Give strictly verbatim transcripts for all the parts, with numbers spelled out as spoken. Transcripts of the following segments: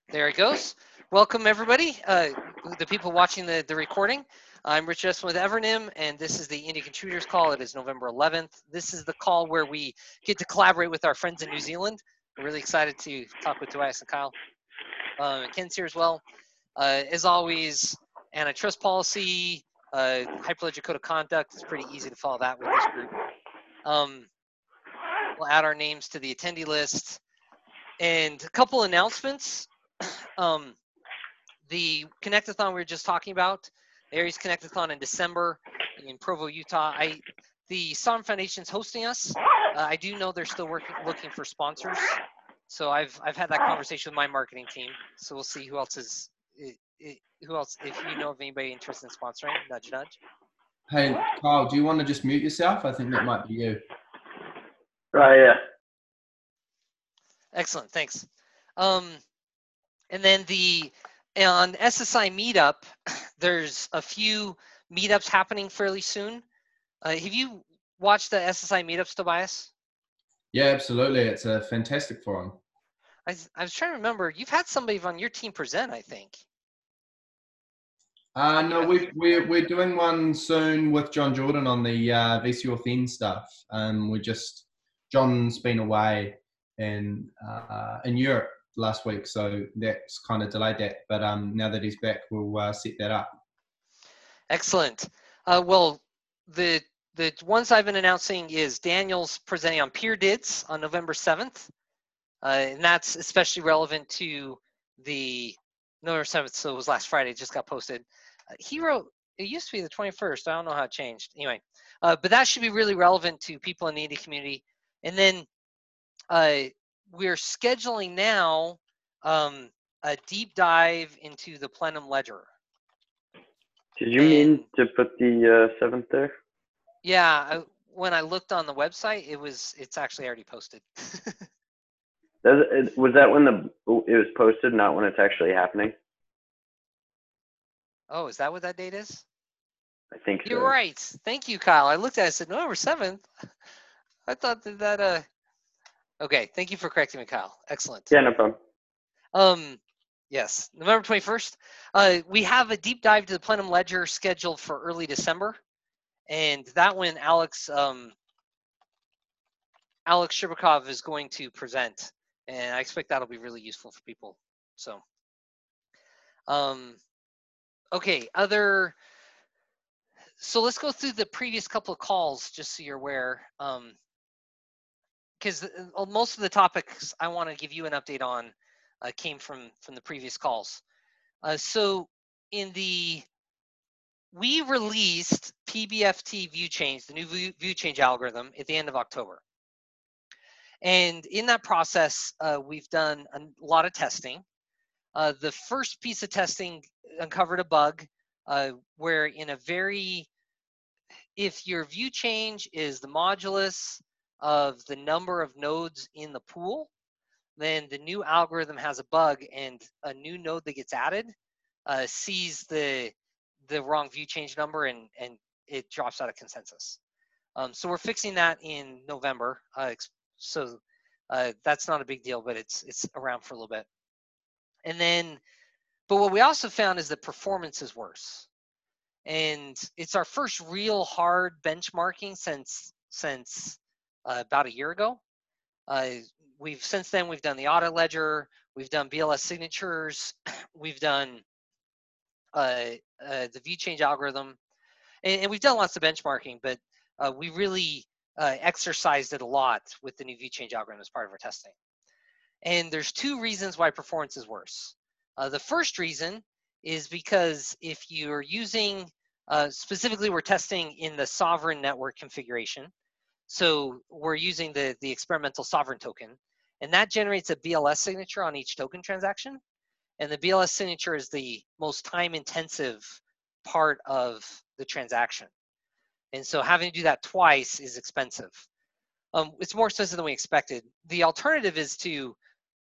There it goes. Welcome, everybody, uh, the people watching the, the recording. I'm Rich Jesson with Evernym, and this is the Indie Contributors Call. It is November eleventh. This is the call where we get to collaborate with our friends in New Zealand. We're really excited to talk with Tobias and Kyle. Um, and Ken's here as well. Uh, as always, antitrust policy, uh, Hyperledger Code of Conduct. It's pretty easy to follow that with this group. Um, we'll add our names to the attendee list. And a couple announcements. Um, the Connectathon we were just talking about, the Aries Connectathon in December in Provo, Utah. I, the Sovereign Foundation's hosting us. Uh, I do know they're still working, looking for sponsors. So I've I've had that conversation with my marketing team. So we'll see who else is, it, it, who else, if you know of anybody interested in sponsoring, nudge, nudge. Hey, Kyle, do you want to just mute yourself? I think that might be you. Right, yeah. Excellent, thanks. Um, and then the on S S I Meetup, there's a few meetups happening fairly soon. Uh, have you watched the S S I meetups, Tobias? Yeah, absolutely. It's a fantastic forum. I, I was trying to remember. You've had somebody on your team present, I think. Uh, no, we, we're, we're doing one soon with John Jordan on the uh, V C Authn stuff. Um, we're just, John's been away in, uh, in Europe last week, so that's kind of delayed that. But um, now that he's back, we'll uh, set that up. Excellent. Uh, well, the the ones I've been announcing is Daniel's presenting on Peer D I D S on November seventh. Uh, and that's especially relevant to the November seventh, so it was last Friday, it just got posted. Uh, he wrote, it used to be the twenty-first, I don't know how it changed. Anyway, uh, but that should be really relevant to people in the indie community. And then uh, we're scheduling now um, a deep dive into the Plenum Ledger. Did you and, mean to put the uh, seventh there? Yeah, I, when I looked on the website, it was, it's actually already posted. Does it, was that when the it was posted, not when it's actually happening? Oh, is that what that date is? I think so. You're right. Thank you, Kyle. I looked at it and said November seventh. I thought that that, uh, okay. Thank you for correcting me, Kyle. Excellent. Yeah, no problem. Um, yes, November twenty-first. Uh, we have a deep dive to the Plenum Ledger scheduled for early December. And that one, Alex, um, Alex Shcherbakov is going to present. And I expect that'll be really useful for people. So, um, okay, other, so let's go through the previous couple of calls just so you're aware. Um, because most of the topics I want to give you an update on uh, came from, from the previous calls. Uh, so in the, we released P B F T view change, the new view, view change algorithm at the end of October. And in that process, uh, we've done a lot of testing. Uh, the first piece of testing uncovered a bug uh, where in a very, if your view change is the modulus of the number of nodes in the pool, then the new algorithm has a bug and a new node that gets added uh, sees the the wrong view change number and, and it drops out of consensus. Um, so we're fixing that in November. Uh, so uh, that's not a big deal, but it's it's around for a little bit. And then, but what we also found is that performance is worse. And it's our first real hard benchmarking since since uh, about a year ago. Uh, we've since then we've done the audit ledger, we've done B L S signatures, we've done uh, uh, the view change algorithm, and, and we've done lots of benchmarking. But uh, we really uh, exercised it a lot with the new view change algorithm as part of our testing. And there's two reasons why performance is worse. Uh, the first reason is because if you're using, uh, specifically we're testing in the sovereign network configuration. So we're using the, the experimental sovereign token, and that generates a B L S signature on each token transaction. And the B L S signature is the most time intensive part of the transaction. And so having to do that twice is expensive. Um, it's more expensive than we expected. The alternative is to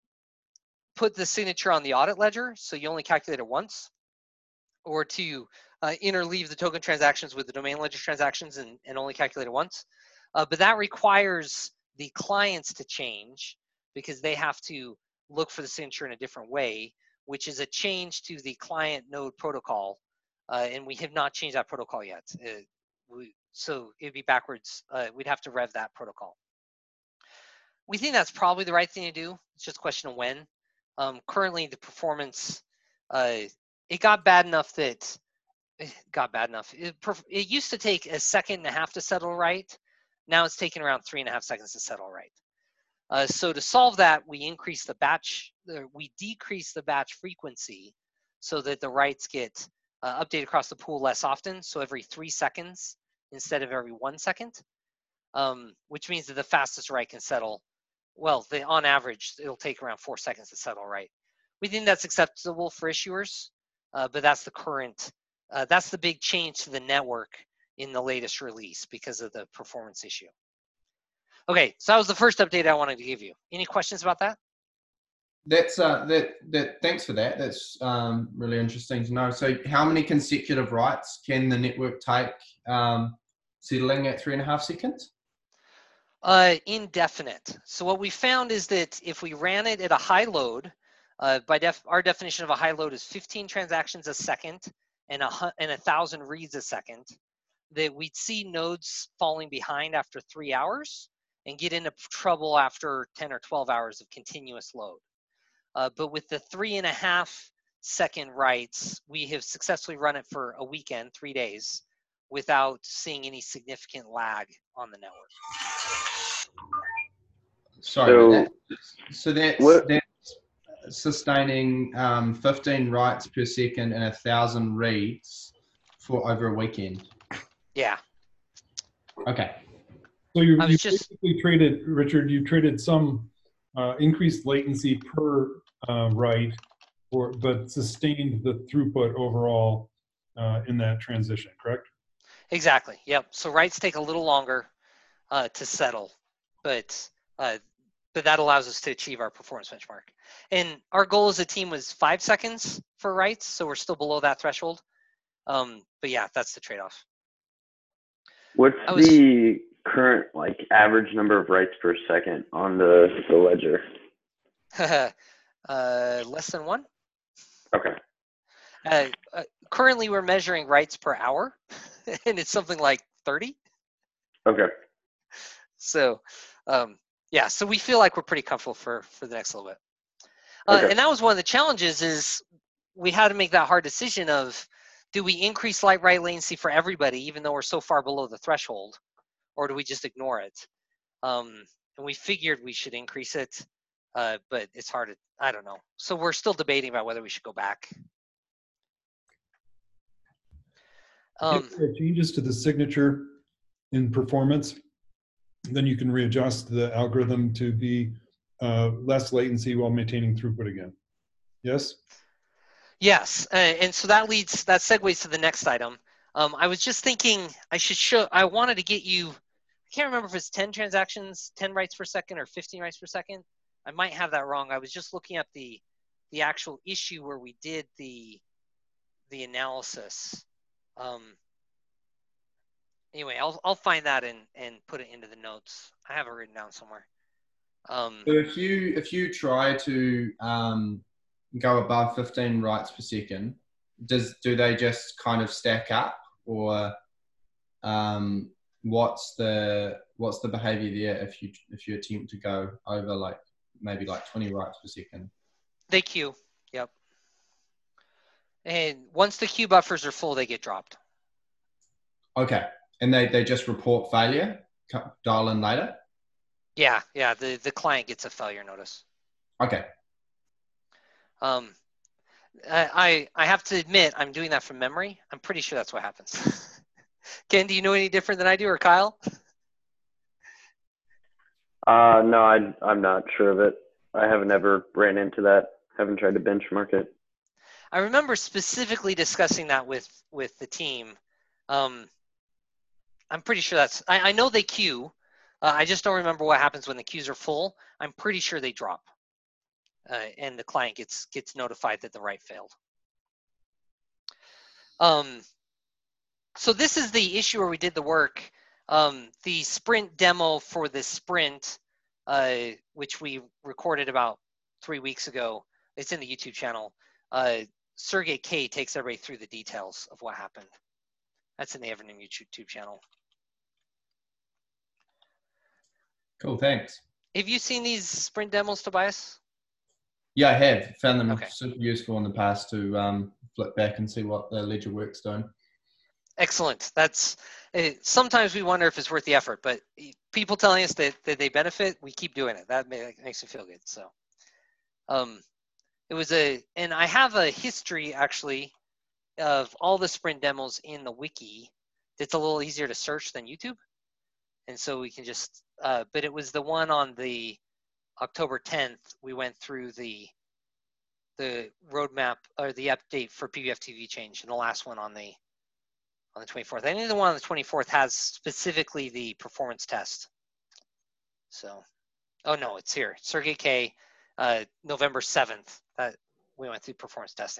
put the signature on the audit ledger, so you only calculate it once, or to uh, interleave the token transactions with the domain ledger transactions and, and only calculate it once. Uh, but that requires the clients to change because they have to look for the signature in a different way, which is a change to the client node protocol, uh, and we have not changed that protocol yet. Uh, we, so it'd be backwards. Uh, we'd have to rev that protocol. We think that's probably the right thing to do. It's just a question of when. Um, currently, the performance, uh, it got bad enough that, it got bad enough. It, it used to take a second and a half to settle right. Now it's taking around three and a half seconds to settle right. Uh, so to solve that, we increase the batch, uh, we decrease the batch frequency so that the writes get uh, updated across the pool less often. So every three seconds instead of every one second, um, which means that the fastest write can settle. Well, the, on average, it'll take around four seconds to settle right. We think that's acceptable for issuers, uh, but that's the current, uh, that's the big change to the network in the latest release because of the performance issue. Okay, so that was the first update I wanted to give you. Any questions about that? That's uh, that that. Thanks for that. That's um, really interesting to know. So, how many consecutive writes can the network take, um, settling at three and a half seconds? Uh, indefinite. So what we found is that if we ran it at a high load, uh, by def our definition of a high load is fifteen transactions a second and a and a thousand reads a second, that we'd see nodes falling behind after three hours and get into trouble after ten or twelve hours of continuous load. Uh, but with the three and a half second writes, we have successfully run it for a weekend, three days, without seeing any significant lag on the network. Sorry, So, that, so that's, what, that's sustaining um, fifteen writes per second and a thousand reads for over a weekend. Yeah. Okay. So you, I you was just- basically traded, Richard, you traded some uh, increased latency per uh, write, or, but sustained the throughput overall uh, in that transition, correct? Exactly. Yep. So writes take a little longer uh, to settle, but uh, but that allows us to achieve our performance benchmark. And our goal as a team was five seconds for writes, so we're still below that threshold. Um, but yeah, that's the trade-off. what's was- the current like average number of writes per second on the, the ledger? uh, less than one. Okay. Uh, uh, currently, we're measuring writes per hour, and it's something like thirty. Okay. So, um, yeah, so we feel like we're pretty comfortable for for the next little bit. Uh, Okay. And that was one of the challenges is we had to make that hard decision of, do we increase light write latency for everybody, even though we're so far below the threshold, or do we just ignore it? Um, and we figured we should increase it, uh, but it's hard to, I don't know. So we're still debating about whether we should go back. Um, If there are changes to the signature in performance, then you can readjust the algorithm to be uh, less latency while maintaining throughput again. Yes? Yes, uh, and so that leads, that segues to the next item. Um, I was just thinking I should show, I wanted to get you, I can't remember if it's ten transactions, ten writes per second or fifteen writes per second. I might have that wrong. I was just looking at the, the actual issue where we did the, the analysis. Um, anyway, I'll, I'll find that and, and put it into the notes. I have it written down somewhere. Um, So if you if you try to um, go above fifteen writes per second, does do they just kind of stack up, or um, what's the what's the behavior there if you if you attempt to go over like maybe like twenty writes per second? they queue, yep. And once the queue buffers are full, they get dropped. Okay, and they they just report failure, co- dial in later. Yeah, yeah, the, the client gets a failure notice. Okay. Um, I, I I have to admit, I'm doing that from memory. I'm pretty sure that's what happens. Ken, do you know any different than I do, or Kyle? Uh, no, I, I'm not sure of it. I haven't ever ran into that. Haven't tried to benchmark it. I remember specifically discussing that with, with the team. Um, I'm pretty sure that's, I, I know they queue. Uh, I just don't remember what happens when the queues are full. I'm pretty sure they drop. Uh, and the client gets gets notified that the write failed. Um, so this is the issue where we did the work. Um, the sprint demo for the sprint, uh, which we recorded about three weeks ago, it's in the YouTube channel. uh, Sergey K takes everybody through the details of what happened. That's in the Evernym YouTube channel. Cool, thanks. Have you seen these sprint demos, Tobias? Yeah, I have found them Okay. super useful in the past to um, flip back and see what the ledger work's doing. Excellent. That's uh, sometimes we wonder if it's worth the effort, but people telling us that, that they benefit, we keep doing it. That makes me feel good. So, um, it was a, and I have a history actually of all the sprint demos in the wiki. It's a little easier to search than YouTube, and so we can just. Uh, but it was the one on the October tenth. We went through the the roadmap or the update for P B F T V change, and the last one on the on the twenty-fourth. I think the one on the twenty-fourth has specifically the performance test. So, oh no, it's here. Sergey K, uh, November seventh. That we went through performance testing.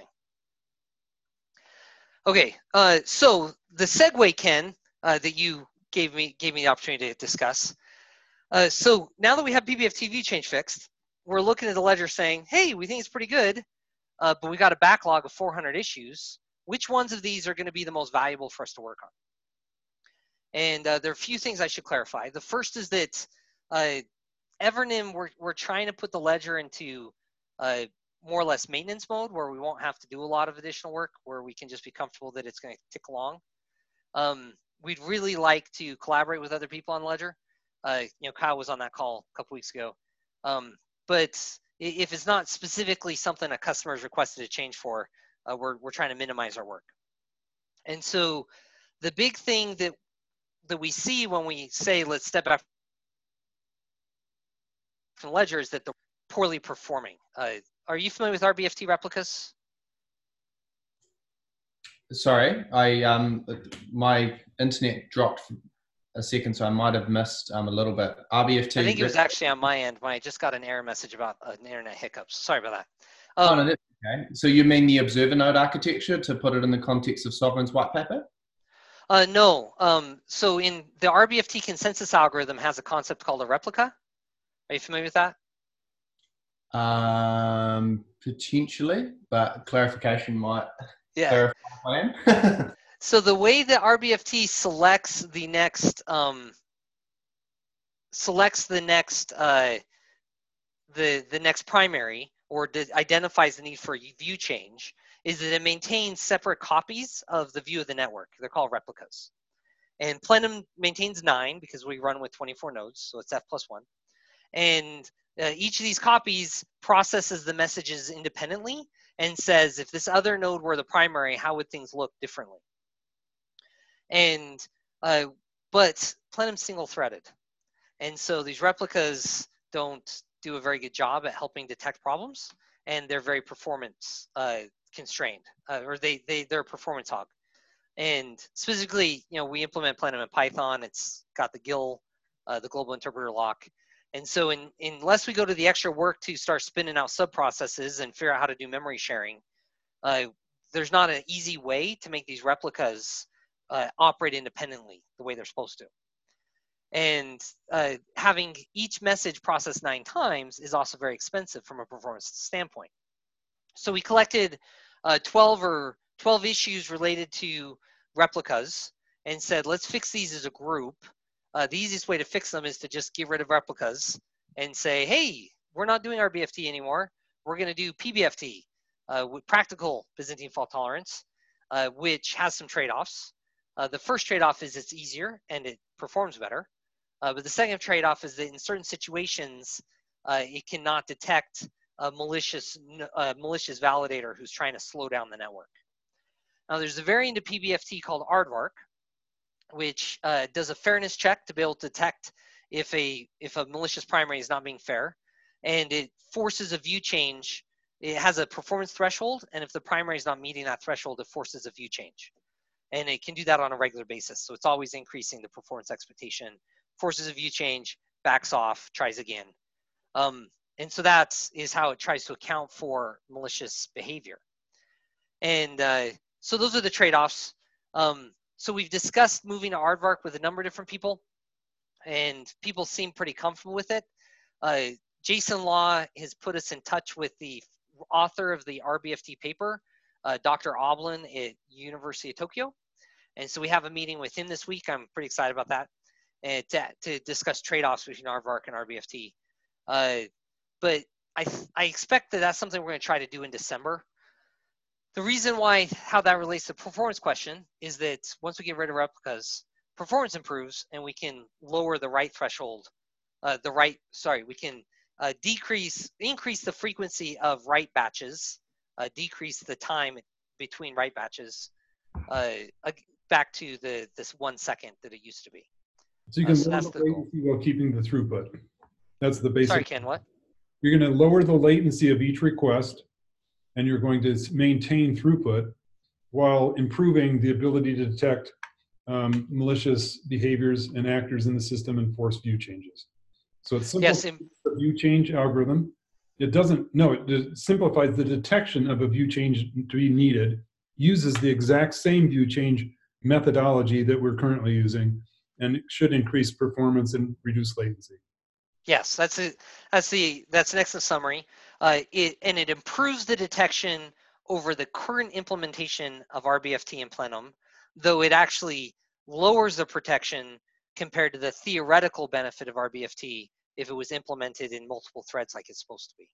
Okay, uh, so the segue, Ken, uh, that you gave me gave me the opportunity to discuss. Uh, so now that we have P B F T V change fixed, we're looking at the ledger saying, hey, we think it's pretty good, uh, but we got a backlog of four hundred issues. Which ones of these are going to be the most valuable for us to work on? And uh, there are a few things I should clarify. The first is that uh, Evernym, we're, we're trying to put the ledger into uh, more or less maintenance mode where we won't have to do a lot of additional work, where we can just be comfortable that it's going to tick along. Um, we'd really like to collaborate with other people on Ledger. Uh, you know, Kyle was on that call a couple weeks ago. Um, but if it's not specifically something a customer has requested a change for, uh, we're, we're trying to minimize our work. And so the big thing that, that we see when we say, let's step back from Ledger is that they're poorly performing. Uh, are you familiar with R B F T replicas? Sorry, I um, my internet dropped for a second, so I might have missed um, a little bit. R B F T. I think it was actually on my end when I just got an error message about uh, an internet hiccups. Sorry about that. Um, Um, oh, no, that's okay. So you mean the observer node architecture to put it in the context of Sovereign's white paper? uh, no. Um, so in the R B F T consensus algorithm has a concept called a replica. Are you familiar with that? Um, potentially, but clarification might Yeah. clarify my plan. So the way that R B F T selects the next um, selects the next uh, the the next primary or identifies the need for a view change is that it maintains separate copies of the view of the network. They're called replicas. And Plenum maintains nine because we run with twenty-four nodes, so it's F plus one. And uh, each of these copies processes the messages independently and says, if this other node were the primary, how would things look differently? And, uh, but Plenum's single-threaded. And so these replicas don't do a very good job at helping detect problems, and they're very performance uh, constrained, uh, or they, they, they're a performance hog. And specifically, you know, we implement Plenum in Python. It's got the G I L, uh, the global interpreter lock. And so in, unless we go to the extra work to start spinning out subprocesses and figure out how to do memory sharing, uh, there's not an easy way to make these replicas uh, operate independently the way they're supposed to. And uh, having each message processed nine times is also very expensive from a performance standpoint. So we collected uh, twelve or twelve issues related to replicas and said, let's fix these as a group. Uh, the easiest way to fix them is to just get rid of replicas and say, hey, we're not doing R B F T anymore. We're going to do P B F T uh, with practical Byzantine fault tolerance, uh, which has some trade-offs. Uh, the first trade-off is it's easier and it performs better. Uh, but the second trade-off is that in certain situations, uh, it cannot detect a malicious, uh, malicious validator who's trying to slow down the network. Now, there's a variant of P B F T called Aardvark, which uh, does a fairness check to be able to detect if a, if a malicious primary is not being fair. And it forces a view change. It has a performance threshold, and if the primary is not meeting that threshold, it forces a view change. And it can do that on a regular basis. So it's always increasing the performance expectation, forces a view change, backs off, tries again. Um, and so that is how it tries to account for malicious behavior. And uh, so those are the trade-offs. Um, so we've discussed moving to Aardvark with a number of different people, and people seem pretty comfortable with it. Uh, Jason Law has put us in touch with the author of the R B F T paper, uh, Doctor Oblin at University of Tokyo. And so we have a meeting with him this week. I'm pretty excited about that, and to, to discuss trade-offs between Aardvark and R B F T. Uh, but I, I expect that that's something we're going to try to do in December. The reason why, how that relates to the performance question is that once we get rid of replicas, performance improves and we can lower the write threshold, uh, the write, sorry, we can uh, decrease, increase the frequency of write batches, uh, decrease the time between write batches uh, back to the this one second that it used to be. So you Uh, can so lower that's the the goal. latency while keeping the throughput. That's the basic. Sorry, Ken, what? You're going to lower the latency of each request, and you're going to maintain throughput while improving the ability to detect um, malicious behaviors and actors in the system and force view changes. So it's Yes, simple the view change algorithm. It doesn't, no, it de- simplifies the detection of a view change to be needed, uses the exact same view change methodology that we're currently using, and it should increase performance and reduce latency. Yes, that's it. That's the that's an excellent summary. Uh, it and it improves the detection over the current implementation of R B F T in Plenum, though it actually lowers the protection compared to the theoretical benefit of R B F T if it was implemented in multiple threads like it's supposed to be.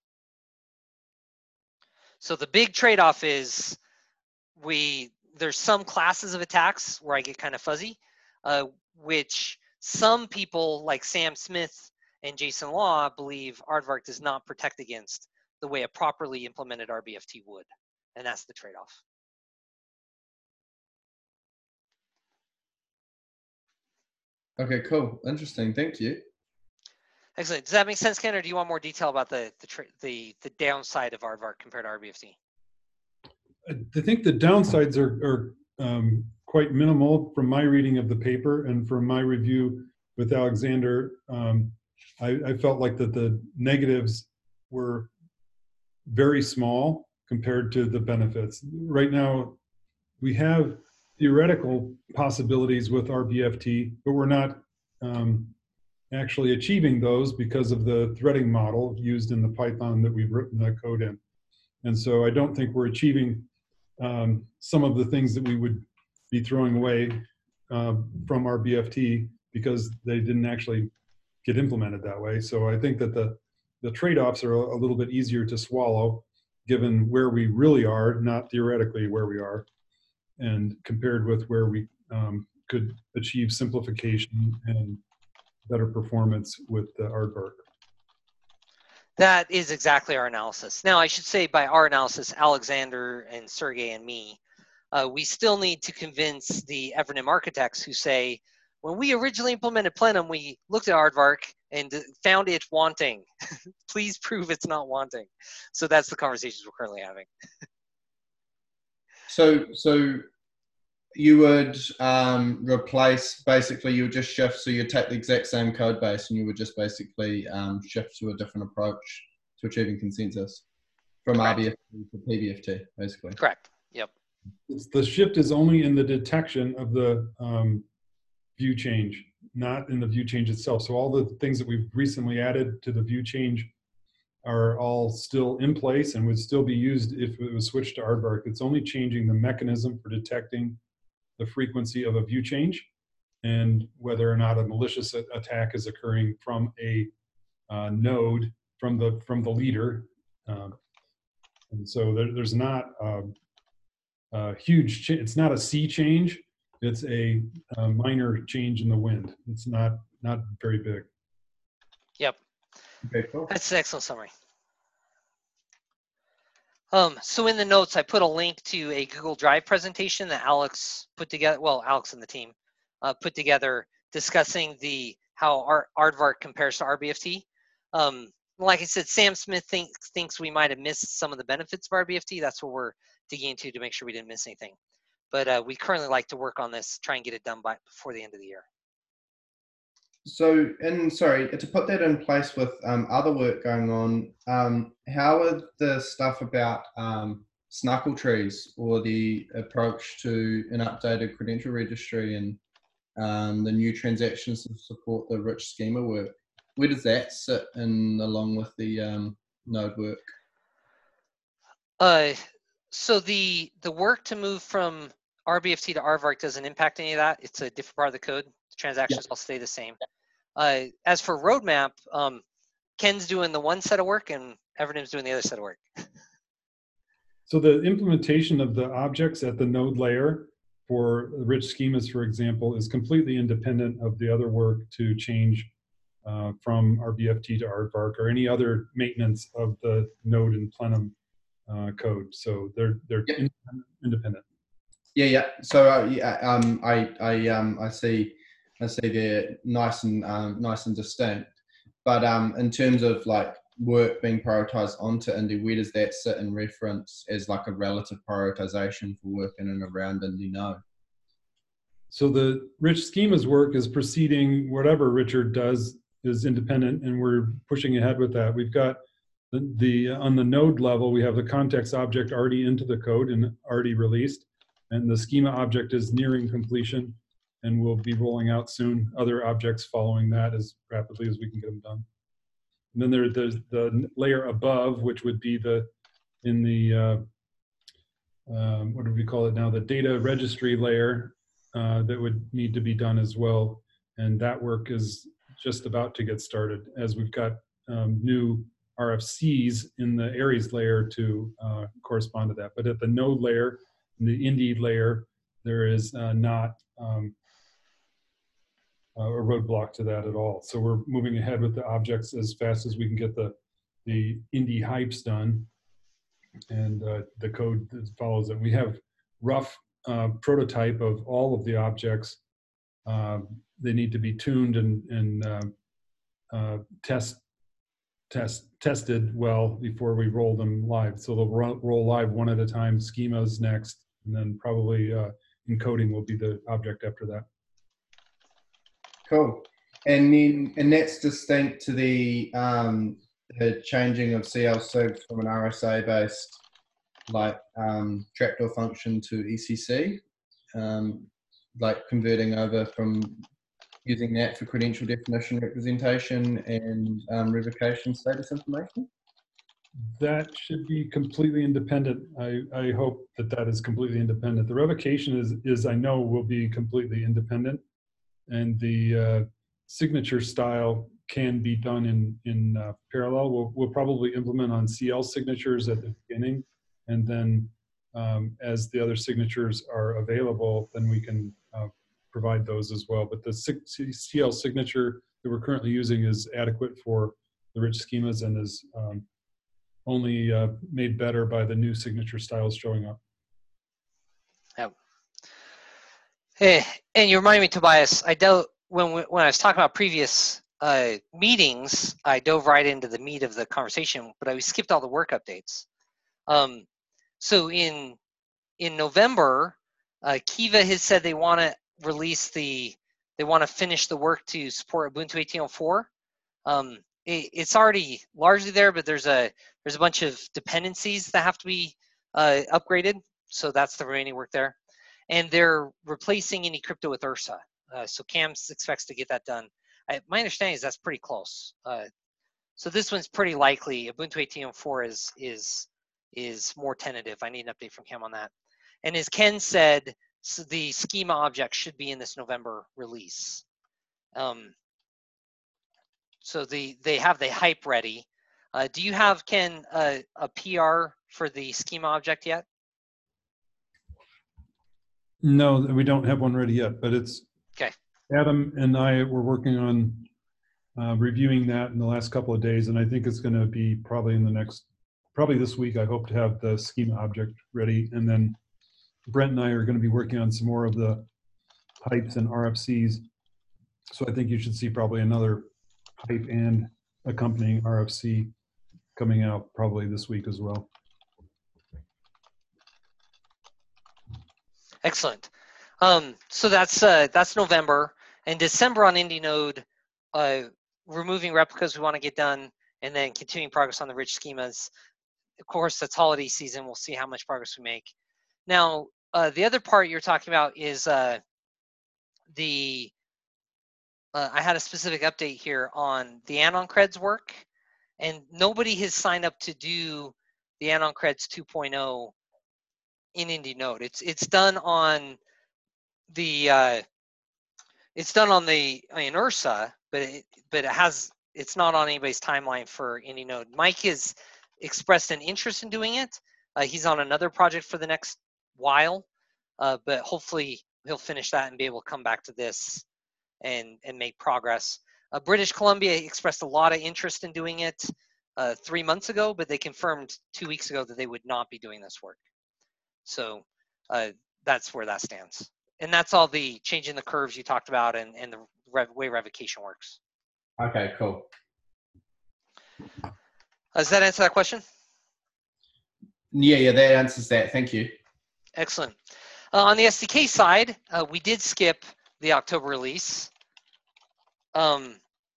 So the big trade-off is we there's some classes of attacks where I get kind of fuzzy, uh, which some people like Sam Smith and Jason Law believe Aardvark does not protect against the way a properly implemented R B F T would, and that's the trade-off. Okay, cool. Interesting. Thank you. Excellent. Does that make sense, Ken, or do you want more detail about the the tra the, the downside of Aardvark compared to R B F T? I think the downsides are, are um, quite minimal from my reading of the paper and from my review with Alexander. Um, I, I felt like that the negatives were very small compared to the benefits. Right now, we have theoretical possibilities with R B F T, but we're not um, actually achieving those because of the threading model used in the Python that we've written the code in. And so I don't think we're achieving um, some of the things that we would be throwing away uh, from R B F T because they didn't actually get implemented that way. So I think that the, the trade-offs are a, a little bit easier to swallow given where we really are, not theoretically where we are, and compared with where we um, could achieve simplification and better performance with the Aardvark. That is exactly our analysis. Now, I should say by our analysis, Alexander and Sergey and me, uh, we still need to convince the Evernym architects who say, when we originally implemented Plenum, we looked at Aardvark and found it wanting. Please prove it's not wanting. So that's the conversations we're currently having. So, so you would um, replace, basically you would just shift, so you'd take the exact same code base and you would just basically um, shift to a different approach to achieving consensus from Correct. R B F T to P B F T, basically. Correct, yep. It's, the shift is only in the detection of the um, view change, not in the view change itself. So all the things that we've recently added to the view change are all still in place and would still be used if it was switched to Aardvark. It's only changing the mechanism for detecting the frequency of a view change and whether or not a malicious attack is occurring from a uh, node from the from the leader. Um, and so there, there's not a, a huge, it's not a sea change. It's a, a minor change in the wind. It's not not very big. Yep. Okay, cool. That's an excellent summary. Um, so in the notes, I put a link to a Google Drive presentation that Alex put together, well, Alex and the team uh, put together discussing the how our Aardvark compares to R B F T. Um, like I said, Sam Smith think, thinks we might have missed some of the benefits of R B F T. That's what we're digging into to make sure we didn't miss anything. But uh, we currently like to work on this, try and get it done by before the end of the year. So, and sorry, to put that in place with um, other work going on, um, how are the stuff about um, Snuckle trees or the approach to an updated credential registry and um, the new transactions to support the rich schema work? Where does that sit in along with the um, node work? Uh, so the the work to move from R B F T to Aardvark doesn't impact any of that. It's a different part of the code. The transactions all stay the same. Uh, as for roadmap, um, Ken's doing the one set of work and Evernym's doing the other set of work. So the implementation of the objects at the node layer for rich schemas, for example, is completely independent of the other work to change uh, from R B F T to Aardvark or any other maintenance of the node and plenum uh, code. So they're they're Yep. independent, independent. Yeah, yeah. So uh, yeah, um, I I um I see I see they're nice and um, nice and distinct. But um, in terms of like work being prioritized onto Indy, where does that sit in reference as like a relative prioritization for work in and around Indy node? So the rich schemas work is proceeding. Whatever Richard does is independent, and we're pushing ahead with that. We've got the, the on the node level, we have the context object already into the code and already released, and the schema object is nearing completion, and we'll be rolling out soon other objects following that as rapidly as we can get them done. And then there, there's the layer above, which would be the in the uh, um, what do we call it now? The data registry layer. Uh, that would need to be done as well. And that work is just about to get started as we've got um, new R F Cs in the Aries layer to uh, correspond to that. But at the node layer, in the Indy layer, there is uh, not um, a roadblock to that at all. So we're moving ahead with the objects as fast as we can get the, the Indy hypes done and uh, the code that follows it. We have rough Uh, prototype of all of the objects. Uh, they need to be tuned and, and uh, uh, test, test, tested well before we roll them live. So they'll roll, roll live one at a time, schemas next, and then probably uh, encoding will be the object after that. Cool. And then, and that's distinct to the, um, the changing of C L sigs from an R S A based like um, trapdoor function to E C C, um, like converting over from using that for credential definition representation and um, revocation status information? That should be completely independent. I, I hope that that is completely independent. The revocation is, is I know will be completely independent, and the uh, signature style can be done in, in uh, parallel. We'll, we'll probably implement on C L signatures at the beginning, and then um, as the other signatures are available, then we can uh, provide those as well. But the C L signature that we're currently using is adequate for the rich schemas and is um, only uh, made better by the new signature styles showing up. Yep. Hey, and you remind me, Tobias, I dove, when, when I was talking about previous uh, meetings, I dove right into the meat of the conversation, but I skipped all the work updates. Um, so in in November, uh, Kiva has said they want to release the, they want to finish the work to support Ubuntu eighteen oh four. Um, it, it's already largely there, but there's a there's a bunch of dependencies that have to be uh, upgraded. So that's the remaining work there, and they're replacing any crypto with Ursa. Uh, so Cam expects to get that done. I, my understanding is that's pretty close. Uh, so this one's pretty likely. Ubuntu eighteen oh four is is is more tentative. I need an update from Cam on that. And as Ken said, so the schema object should be in this November release. Um, so the they have the hype ready. Uh, do you have, Ken, uh, a P R for the schema object yet? No, we don't have one ready yet, but it's okay. Adam and I were working on uh, reviewing that in the last couple of days, and I think it's going to be probably in the next, probably this week. I hope to have the schema object ready, and then Brent and I are going to be working on some more of the hypes and R F Cs. So I think you should see probably another hype and accompanying R F C coming out probably this week as well. Excellent. Um, so that's uh, that's November, and December on IndyNode, uh, removing replicas we want to get done, and then continuing progress on the rich schemas. Of course, that's holiday season. We'll see how much progress we make. Now, uh, the other part you're talking about is uh, the, uh, I had a specific update here on the Anon Creds work, and nobody has signed up to do the AnonCreds two point oh in Indy Node. It's it's done on the uh, it's done on the in Ursa, but it, but it has it's not on anybody's timeline for Indy Node. Mike has expressed an interest in doing it. Uh, he's on another project for the next while, uh, but hopefully he'll finish that and be able to come back to this and and make progress. Uh, British Columbia expressed a lot of interest in doing it uh, three months ago, but they confirmed two weeks ago that they would not be doing this work. So uh, that's where that stands. And that's all the changing the curves you talked about and, and the rev way revocation works. Okay, cool. Uh, does that answer that question? Yeah, yeah, that answers that. Thank you. Excellent. Uh, on the S D K side, uh, we did skip the October release. Um,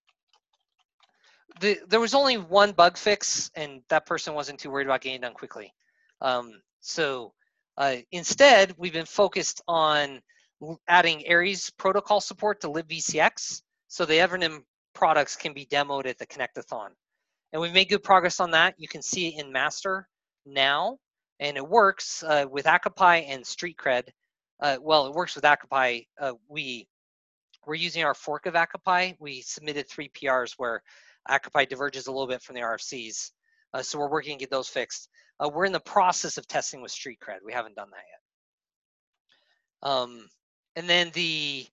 the, there was only one bug fix, and that person wasn't too worried about getting it done quickly. Um, so uh, instead, we've been focused on adding Aries protocol support to libVCX, so the Evernym products can be demoed at the Connectathon. And we've made good progress on that. You can see it in master now, and it works uh, with Akapai and StreetCred. Uh, well, it works with Akapai. Uh, we, we're using our fork of Akapai. We submitted three P Rs where Akapai diverges a little bit from the R F Cs. Uh, so we're working to get those fixed. Uh, we're in the process of testing with StreetCred. We haven't done that yet. Um, and then the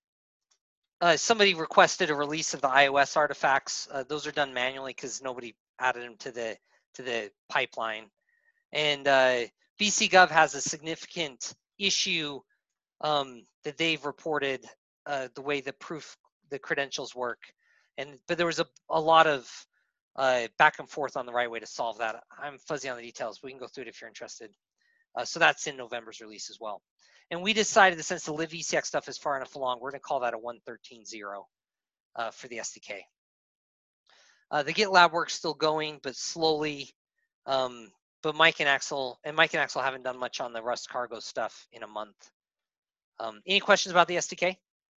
uh, somebody requested a release of the iOS artifacts. Uh, those are done manually because nobody added them to the to the pipeline. And uh, B C Gov has a significant issue um, that they've reported uh, the way the proof the credentials work. And but there was a, a lot of uh, back and forth on the right way to solve that. I'm fuzzy on the details. We can go through it if you're interested. Uh, so that's in November's release as well. And we decided that since the libVCX stuff is far enough along, we're going to call that a one thirteen point zero uh, for the S D K. Uh, the GitLab work's still going, but slowly. Um, but Mike and Axel, and Mike and Axel haven't done much on the Rust cargo stuff in a month. Um, any questions about the S D K?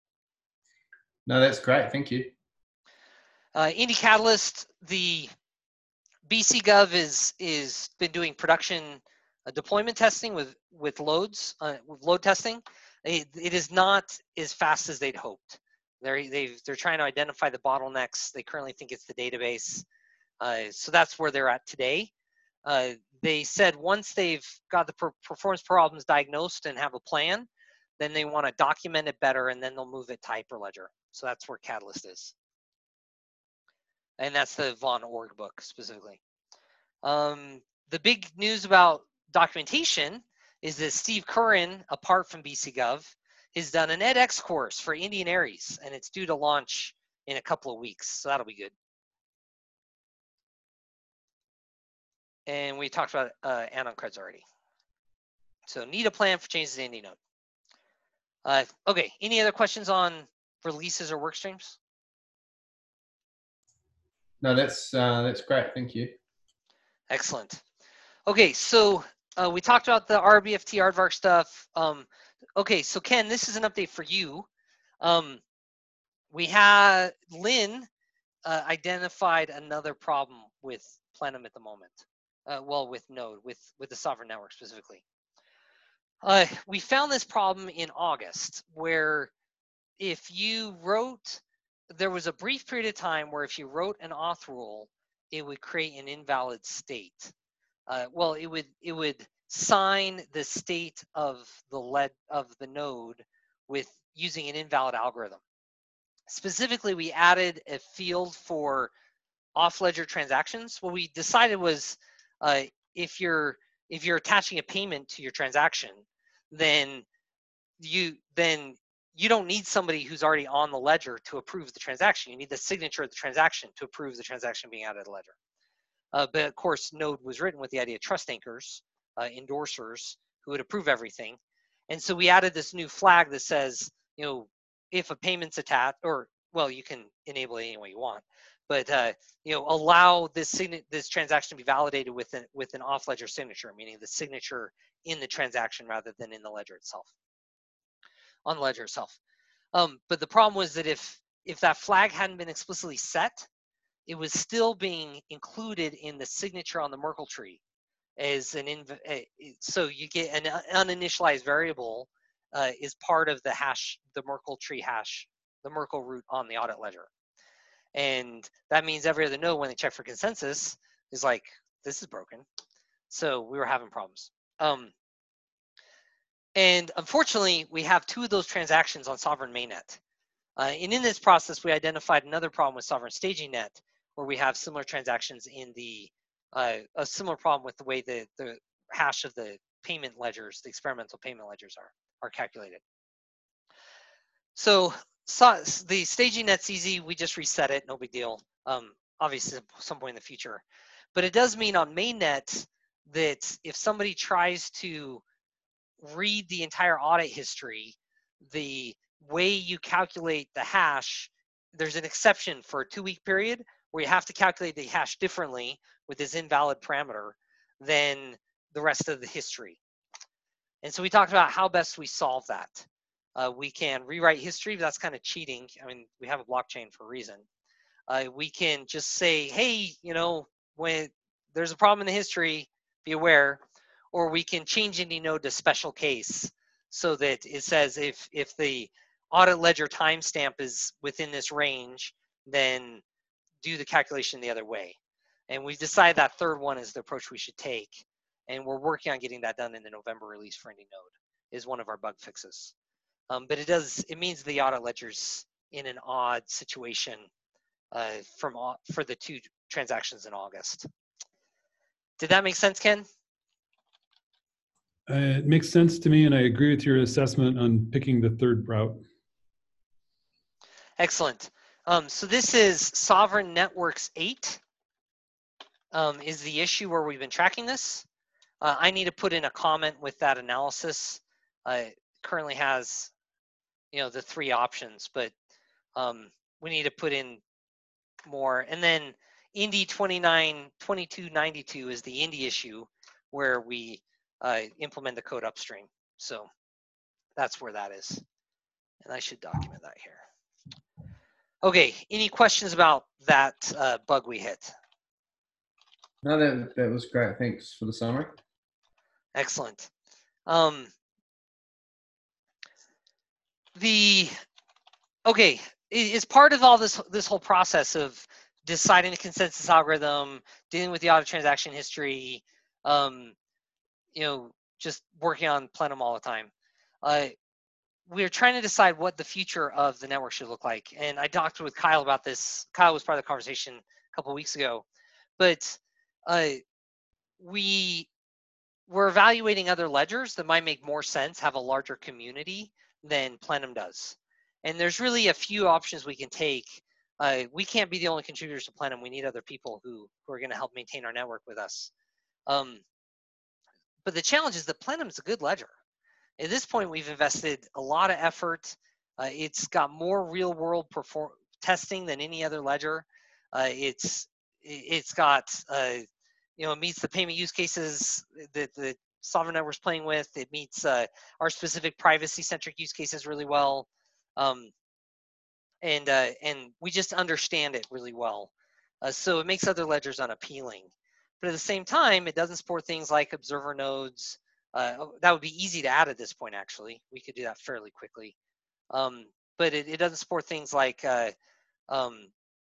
No, that's great. Thank you. Uh, Indy Catalyst, the B C Gov is is been doing production uh, deployment testing with with loads uh, with load testing. It, it is not as fast as they'd hoped. They're they they're trying to identify the bottlenecks. They currently think it's the database, uh, so that's where they're at today. Uh, they said once they've got the per performance problems diagnosed and have a plan, then they want to document it better, and then they'll move it to Hyperledger. So that's where Catalyst is. And that's the Von org book specifically. Um, the big news about documentation is that Steve Curran, apart from B C Gov, has done an edX course for Indy and Aries, and it's due to launch in a couple of weeks, so that'll be good. And we talked about uh, AnonCreds already. So need a plan for changes to Indy Node. Uh, okay, any other questions on releases or work streams? No, that's uh, that's great. Thank you. Excellent. Okay, so uh, we talked about the R B F T Aardvark stuff. Um, okay, so Ken, this is an update for you. Um, we had Lynn uh, identified another problem with Plenum at the moment. Uh, well, with Node, with with the sovereign network specifically. Uh, we found this problem in August, where if you wrote, there was a brief period of time where if you wrote an auth rule, it would create an invalid state. Uh, well, it would it would sign the state of the lead of the node with using an invalid algorithm. Specifically, we added a field for off-ledger transactions. What we decided was uh, if you're if you're attaching a payment to your transaction, then you then you don't need somebody who's already on the ledger to approve the transaction. You need the signature of the transaction to approve the transaction being added to the ledger. Uh, but of course, Node was written with the idea of trust anchors, uh, endorsers who would approve everything. And so we added this new flag that says, you know, if a payment's attached, or well, you can enable it any way you want, but uh, you know, allow this sign this transaction to be validated with an with an off-ledger signature, meaning the signature in the transaction rather than in the ledger itself, on the ledger itself. Um, but the problem was that if if that flag hadn't been explicitly set, it was still being included in the signature on the Merkle tree. is an inv uh, so you get an uninitialized variable uh, is part of the hash, the Merkle tree hash, the Merkle root on the audit ledger. And that means every other node, when they check for consensus, is like, this is broken. So we were having problems. Um, and unfortunately, we have two of those transactions on Sovereign Mainnet. Uh, and in this process, we identified another problem with Sovereign Staging Net, where we have similar transactions in the, uh, a similar problem with the way the, the hash of the payment ledgers, the experimental payment ledgers are, are calculated. So, so the staging net's easy. We just reset it, no big deal. Um, obviously, at some point in the future. But it does mean on mainnet that if somebody tries to read the entire audit history, the way you calculate the hash, there's an exception for a two-week period where you have to calculate the hash differently with this invalid parameter than the rest of the history. And so we talked about how best we solve that. Uh, we can rewrite history, but that's kind of cheating. I mean, we have a blockchain for a reason. Uh, we can just say, hey, you know, when there's a problem in the history, be aware. Or we can change any node to special case so that it says if, if the audit ledger timestamp is within this range, then do the calculation the other way. And we've decided that third one is the approach we should take. And we're working on getting that done in the November release for any node, is one of our bug fixes. Um, but it does, it means the audit ledger's in an odd situation uh, from for the two transactions in August. Did that make sense, Ken? Uh, it makes sense to me, and I agree with your assessment on picking the third route. Excellent. Um, so this is Sovereign Networks eight um, is the issue where we've been tracking this. Uh, I need to put in a comment with that analysis. Uh, it currently has, you know, the three options, but um, we need to put in more. And then Indy twenty-nine twenty-two ninety-two is the Indy issue where we uh, implement the code upstream. So that's where that is. And I should document that here. Okay, any questions about that uh, bug we hit? No, that, that was great. Thanks for the summary. Excellent. Um, the, okay, as part of all this, this whole process of deciding the consensus algorithm, dealing with the audit transaction history, um, you know, just working on Plenum all the time. Uh, we're trying to decide what the future of the network should look like. And I talked with Kyle about this. Kyle was part of the conversation a couple of weeks ago. But uh, we we're evaluating other ledgers that might make more sense, have a larger community than Plenum does. And there's really a few options we can take. Uh, we can't be the only contributors to Plenum. We need other people who, who are going to help maintain our network with us. Um, but the challenge is that Plenum is a good ledger. At this point, we've invested a lot of effort. Uh, it's got more real-world perform testing than any other ledger. Uh, it's it's got uh, you know, it meets the payment use cases that the Sovereign Network's playing with. It meets uh, our specific privacy-centric use cases really well, um, and uh, and we just understand it really well. Uh, so it makes other ledgers unappealing. But at the same time, it doesn't support things like observer nodes. Uh, that would be easy to add at this point, actually. We could do that fairly quickly. Um, but it, it doesn't support things like uh, um,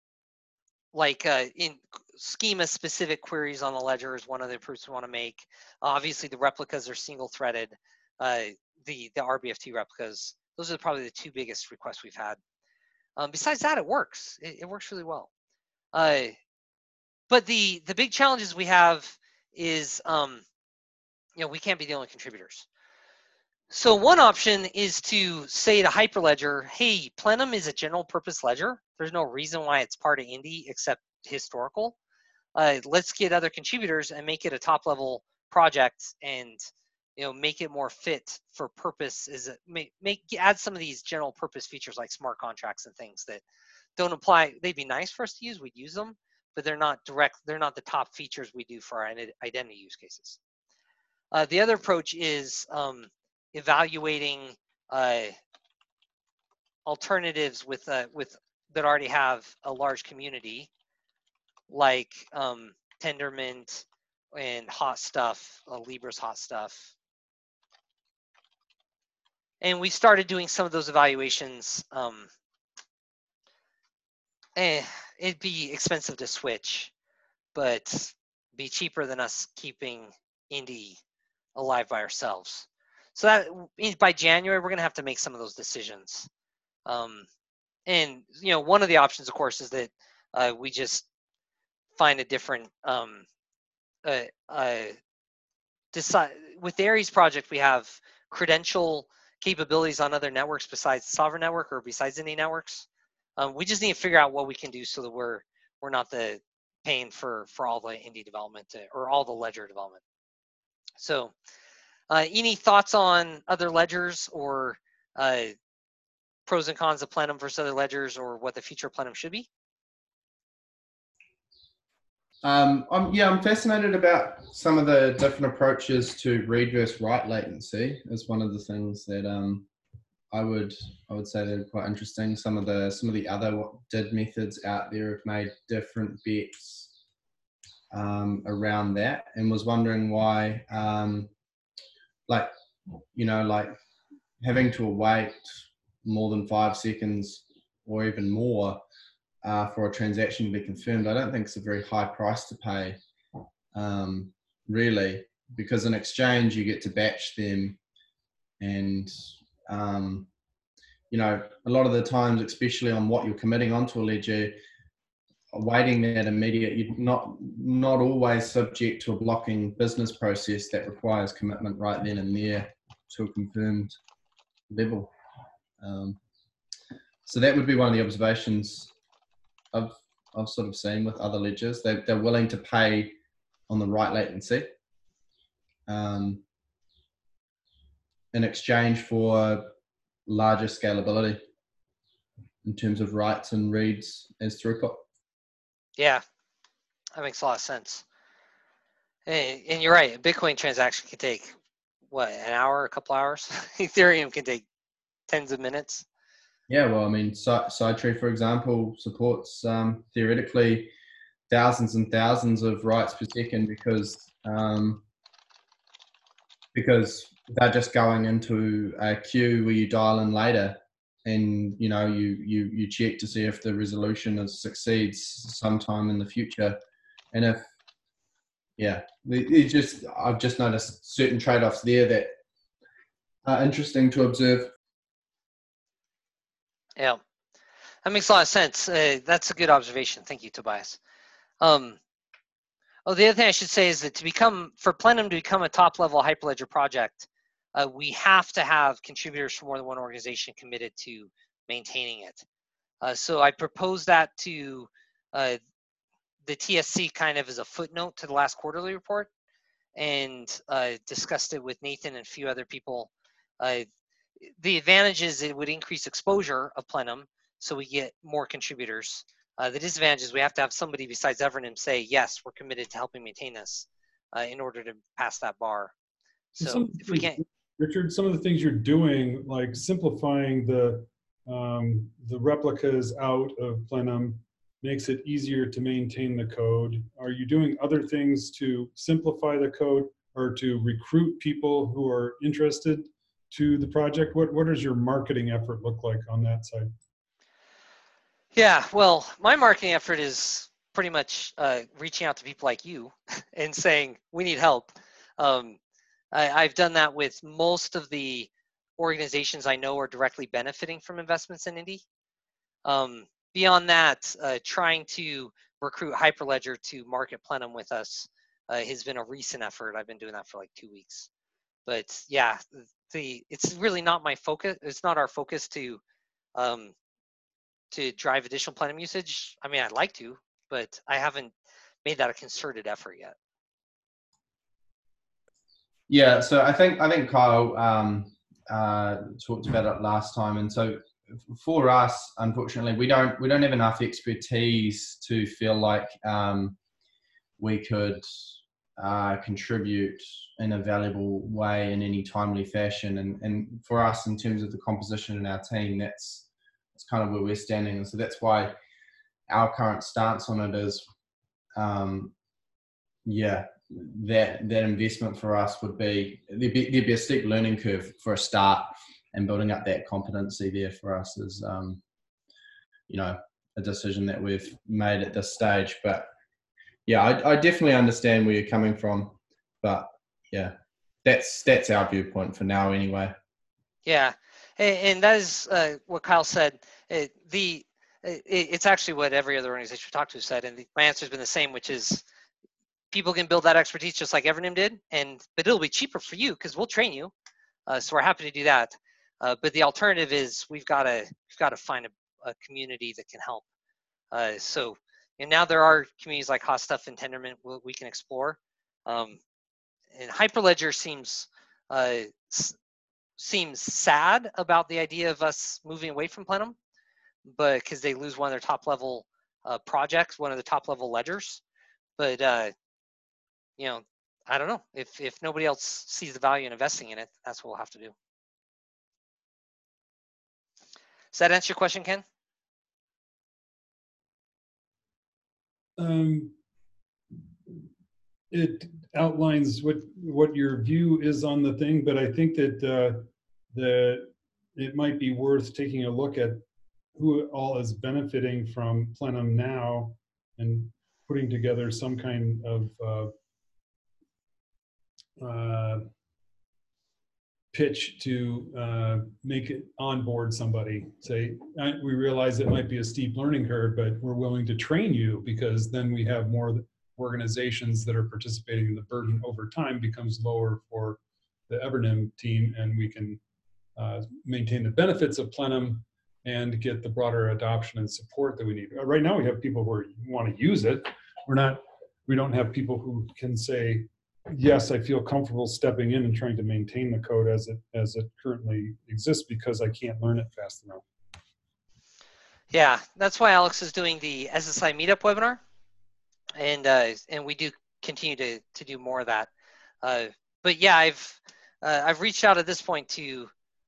like uh, in schema-specific queries on the ledger is one of the improvements we want to make. Obviously, the replicas are single-threaded. Uh, the the R B F T replicas, those are probably the two biggest requests we've had. Um, besides that, it works. It, it works really well. Uh, but the the big challenges we have is, um, you know, we can't be the only contributors. So one option is to say to Hyperledger, hey, Plenum is a general purpose ledger. There's no reason why it's part of Indy except historical. Uh, let's get other contributors and make it a top level project and, you know, make it more fit for purpose. Is it make, make add some of these general purpose features like smart contracts and things that don't apply. They'd be nice for us to use. We'd use them, but they're not direct. They're not the top features we do for our identity use cases. Uh, the other approach is um, evaluating uh, alternatives with uh, with that already have a large community, like um, Tendermint and hot stuff, uh, Libra's hot stuff. And we started doing some of those evaluations. Um, eh, it'd be expensive to switch, but be cheaper than us keeping Indy alive by ourselves. So that by January, we're going to have to make some of those decisions. Um, and, you know, one of the options, of course, is that uh, we just find a different, um, uh, uh, decide with the Aries project, we have credential capabilities on other networks besides the Sovereign network or besides Indy networks. Um, we just need to figure out what we can do so that we're, we're not the paying for, for all the Indy development to, or all the ledger development. So uh, any thoughts on other ledgers or uh, pros and cons of Plenum versus other ledgers, or what the future of Plenum should be? Um, I'm, yeah, I'm fascinated about some of the different approaches to read versus write latency. Is one of the things that um, I would I would say that are quite interesting. Some of the some of the other D I D methods out there have made different bets um, around that, and was wondering why, um, like you know, like having to wait more than five seconds or even more uh, for a transaction to be confirmed, I don't think it's a very high price to pay, um, really, because in exchange you get to batch them, and um, you know, a lot of the times, especially on what you're committing onto a ledger, awaiting that immediate, you're not not always subject to a blocking business process that requires commitment right then and there to a confirmed level. Um, so that would be one of the observations I've, I've sort of seen with other ledgers. They, they're willing to pay on the right latency um, in exchange for larger scalability in terms of writes and reads as throughput. Yeah, that makes a lot of sense. And, and you're right, a Bitcoin transaction can take, what, an hour, a couple hours? Ethereum can take tens of minutes. Yeah, well, I mean, Sidetree, for example, supports um, theoretically thousands and thousands of writes per second because um, because they're just going into a queue where you dial in later, and you know you you you check to see if the resolution is, succeeds sometime in the future, and if yeah, it just I've just noticed certain trade-offs there that are interesting to observe. Yeah, that makes a lot of sense. Uh, that's a good observation. Thank you, Tobias. Um, oh, the other thing I should say is that to become, for Plenum to become a top-level Hyperledger project, uh, we have to have contributors from more than one organization committed to maintaining it. Uh, so I proposed that to uh, the T S C kind of as a footnote to the last quarterly report, and uh, discussed it with Nathan and a few other people. Uh, the advantage is it would increase exposure of Plenum, so we get more contributors. Uh, the disadvantage is we have to have somebody besides Evernym say, yes, we're committed to helping maintain this uh, in order to pass that bar. So some if we can't, Richard, some of the things you're doing, like simplifying the um, the replicas out of Plenum, makes it easier to maintain the code. Are you doing other things to simplify the code or to recruit people who are interested to the project? What what does your marketing effort look like on that side? Yeah, well, my marketing effort is pretty much uh, reaching out to people like you and saying, we need help. Um, I, I've done that with most of the organizations I know are directly benefiting from investments in Indy. Um, beyond that, uh, trying to recruit Hyperledger to market Plenum with us uh, has been a recent effort. I've been doing that for like two weeks. But yeah, the it's really not my focus. It's not our focus to um, to drive additional Plenum usage. I mean, I'd like to, but I haven't made that a concerted effort yet. Yeah, so I think I think Kyle um, uh, talked about it last time, and so for us, unfortunately, we don't we don't have enough expertise to feel like um, we could uh, contribute in a valuable way in any timely fashion. And and for us, in terms of the composition in our team, that's that's kind of where we're standing, and so that's why our current stance on it is, um, yeah. that that investment for us would be there'd be, there'd be a steep learning curve for a start, and building up that competency there for us is, um, you know, a decision that we've made at this stage. But yeah, I, I definitely understand where you're coming from, but yeah, that's that's our viewpoint for now anyway. Yeah, and, and that is uh, what Kyle said. It, the it, it's actually what every other organization we talked to said, and the, my answer has been the same, which is people can build that expertise just like Evernym did, and but it'll be cheaper for you because we'll train you. Uh, so we're happy to do that. Uh, but the alternative is we've got to we've got to find a, a community that can help. Uh, so and now there are communities like Hot Stuff and Tendermint we can explore. Um, and Hyperledger seems uh, seems sad about the idea of us moving away from Plenum, but because they lose one of their top level uh, projects, one of the top level ledgers. But uh, you know, I don't know if if nobody else sees the value in investing in it, that's what we'll have to do. Does that answer your question, Ken? Um, it outlines what what your view is on the thing, but I think that uh, the it might be worth taking a look at who all is benefiting from Plenum now and putting together some kind of uh, uh, pitch to uh, make it onboard somebody. Say, we realize it might be a steep learning curve, but we're willing to train you, because then we have more organizations that are participating, and the burden over time becomes lower for the Evernym team, and we can uh, maintain the benefits of Plenum and get the broader adoption and support that we need. Right now we have people who want to use it. We're not, we don't have people who can say, yes, I feel comfortable stepping in and trying to maintain the code as it as it currently exists, because I can't learn it fast enough. Yeah, that's why Alex is doing the S S I Meetup webinar, and uh, and we do continue to to do more of that. Uh, but yeah, I've uh, I've reached out at this point to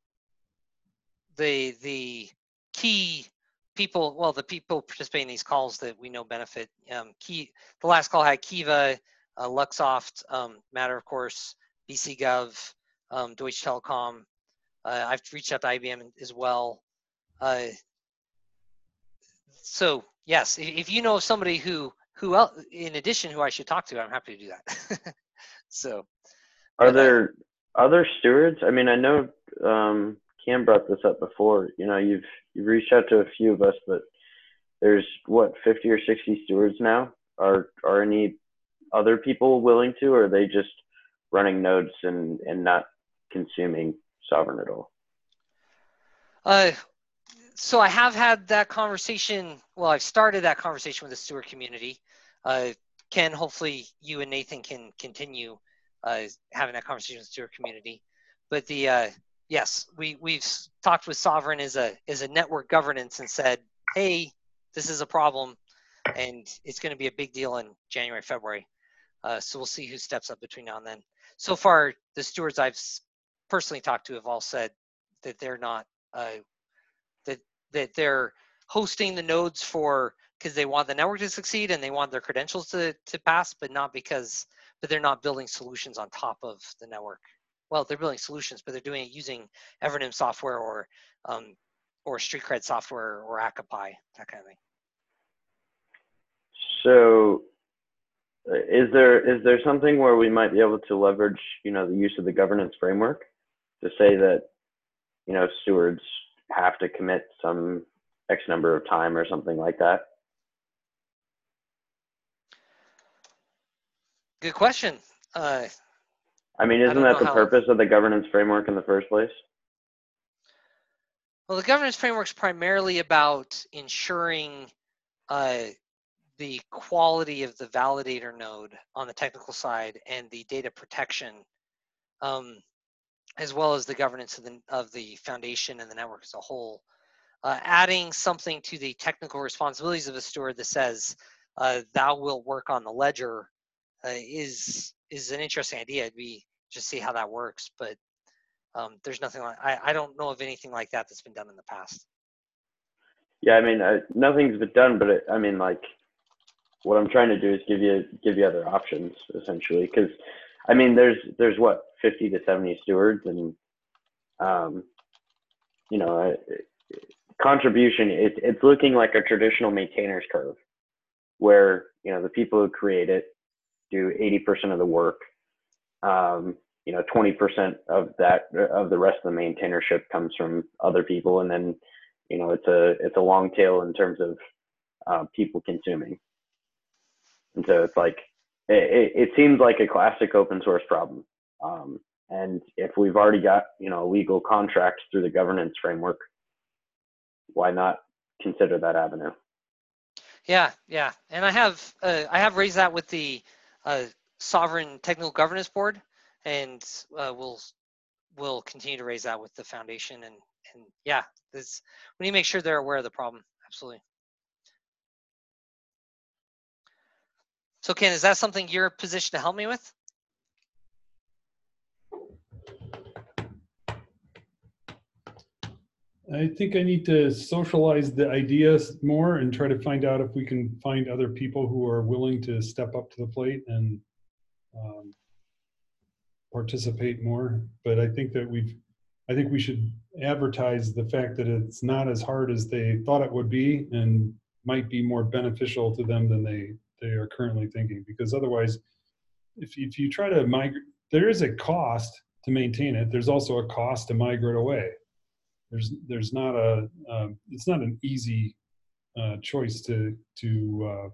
the the key people, well, the people participating in these calls that we know benefit. Um, key, the last call had Kiva, uh, Luxoft, um, Matter, of course, B C Gov, um, Deutsche Telekom. Uh, I've reached out to I B M as well. Uh, so yes, if you know somebody who who else, in addition, who I should talk to, I'm happy to do that. So, are but, there uh, other stewards? I mean, I know um, Cam brought this up before. You know, you've you've reached out to a few of us, but there's what, fifty or sixty stewards now. Are are any other people willing to, or are they just running nodes and and not consuming Sovereign at all? Uh, so I have had that conversation. Well, I've started that conversation with the steward community. Uh, Ken, hopefully you and Nathan can continue uh, having that conversation with the steward community. But the uh, yes, we we've talked with Sovereign as a as a network governance and said, hey, this is a problem, and it's going to be a big deal in January, February. Uh, so we'll see who steps up between now and then. So far, the stewards I've personally talked to have all said that they're not uh, that that they're hosting the nodes for because they want the network to succeed and they want their credentials to to pass, but not because but they're not building solutions on top of the network. Well, they're building solutions, but they're doing it using Evernym software or um, or StreetCred software or Akapai, that kind of thing. So, is there is there something where we might be able to leverage, you know, the use of the governance framework to say that, you know, stewards have to commit some X number of time or something like that? Good question. Uh, I mean, isn't that the how... purpose of the governance framework in the first place? Well, the governance framework is primarily about ensuring uh, the quality of the validator node on the technical side and the data protection, um, as well as the governance of the, of the foundation and the network as a whole. Uh, adding something to the technical responsibilities of a steward that says, uh, thou will work on the ledger uh, is is an interesting idea. It'd be just see how that works, but um, there's nothing like, I, I don't know of anything like that that's been done in the past. Yeah, I mean, uh, nothing's been done, but it, I mean, like, what I'm trying to do is give you give you other options essentially, because I mean there's there's what fifty to seventy stewards, and um, you know, contribution it, it's looking like a traditional maintainer's curve, where you know the people who create it do eighty percent of the work. Um, you know, twenty percent of that of the rest of the maintainership comes from other people, and then you know it's a it's a long tail in terms of uh, people consuming. And so it's like it, it seems like a classic open source problem. Um, and if we've already got you know legal contracts through the governance framework, why not consider that avenue? Yeah, yeah, and I have uh, I have raised that with the uh, Sovereign Technical Governance Board, and uh, we'll we'll continue to raise that with the foundation. And and yeah, this we need to make sure they're aware of the problem. Absolutely. So Ken, is that something you're positioned to help me with? I think I need to socialize the ideas more and try to find out if we can find other people who are willing to step up to the plate and um, participate more. But I think that we've, I think we should advertise the fact that it's not as hard as they thought it would be, and might be more beneficial to them than they they are currently thinking. Because otherwise, if if you try to migrate, there is a cost to maintain it. There's also a cost to migrate away. There's there's not a um, it's not an easy uh, choice to to uh,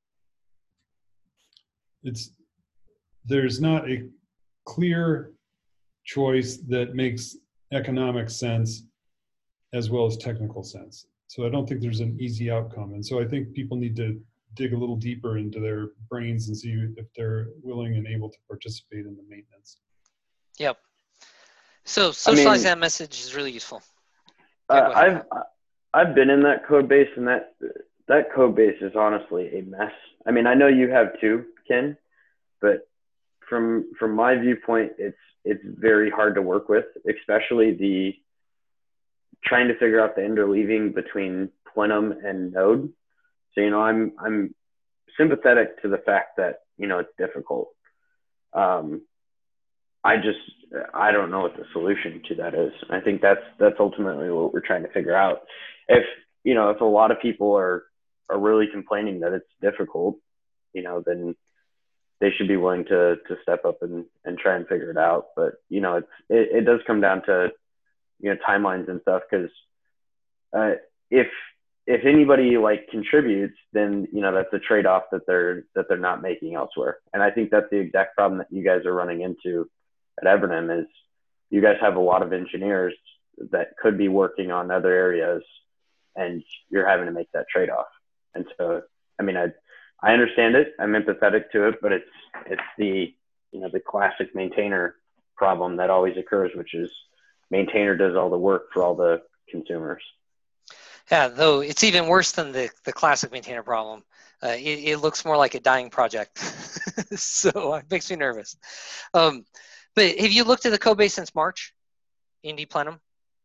it's there's not a clear choice that makes economic sense as well as technical sense. So I don't think there's an easy outcome, and so I think people need to dig a little deeper into their brains and see if they're willing and able to participate in the maintenance. Yep. So socializing I mean, that message is really useful. Uh, I've I've been in that code base, and that that code base is honestly a mess. I mean, I know you have too, Ken, but from from my viewpoint, it's it's very hard to work with, especially the trying to figure out the interleaving between Plenum and Node. So you know, I'm I'm sympathetic to the fact that you know it's difficult. Um, I just, I don't know what the solution to that is. I think that's, that's ultimately what we're trying to figure out. If, you know, if a lot of people are, are really complaining that it's difficult, you know, then they should be willing to, to step up and, and try and figure it out. But, you know, it's, it, it does come down to, you know, timelines and stuff. Cause, uh, if, if anybody like contributes, then, you know, that's a trade-off that they're, that they're not making elsewhere. And I think that's the exact problem that you guys are running into at Evernym, is you guys have a lot of engineers that could be working on other areas, and you're having to make that trade-off. And so, I mean, I, I understand it. I'm empathetic to it, but it's, it's the, you know, the classic maintainer problem that always occurs, which is maintainer does all the work for all the consumers. Yeah, though it's even worse than the, the classic maintainer problem. Uh, it, it looks more like a dying project. So it makes me nervous. Um, But have you looked at the code base since March in dplenum?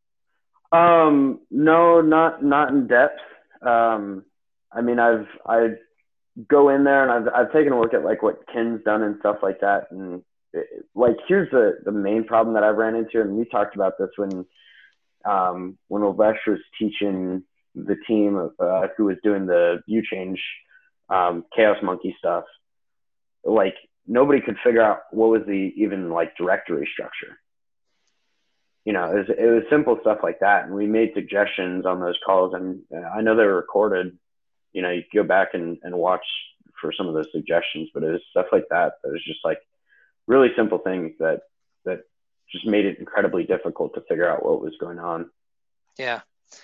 Um, no, not not in depth. Um, I mean, I've I go in there and I've I've taken a look at like what Ken's done and stuff like that. And it, like, here's the the main problem that I've ran into, and we talked about this when um, when Ulvesh was teaching the team uh, who was doing the view change um, Chaos Monkey stuff. Like, nobody could figure out what was the even like directory structure. You know, it was, it was simple stuff like that. And we made suggestions on those calls, and I know they were recorded. You know, you could go back and, and watch for some of those suggestions, but it was stuff like that. That was just like really simple things that, that just made it incredibly difficult to figure out what was going on. Yeah.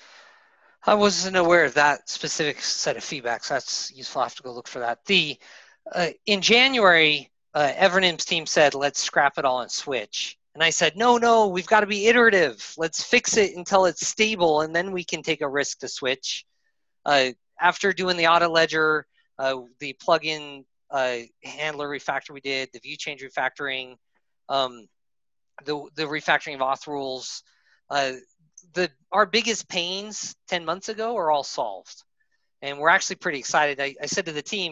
I wasn't aware of that specific set of feedbacks. So that's useful. I have to go look for that. The, uh, in January, Uh, Evernym's team said, let's scrap it all and switch. And I said, no, no, we've got to be iterative. Let's fix it until it's stable, and then we can take a risk to switch. Uh, after doing the audit ledger, uh, the plugin uh, handler refactor we did, the view change refactoring, um, the, the refactoring of auth rules, uh, the, our biggest pains ten months ago are all solved. And we're actually pretty excited. I, I said to the team,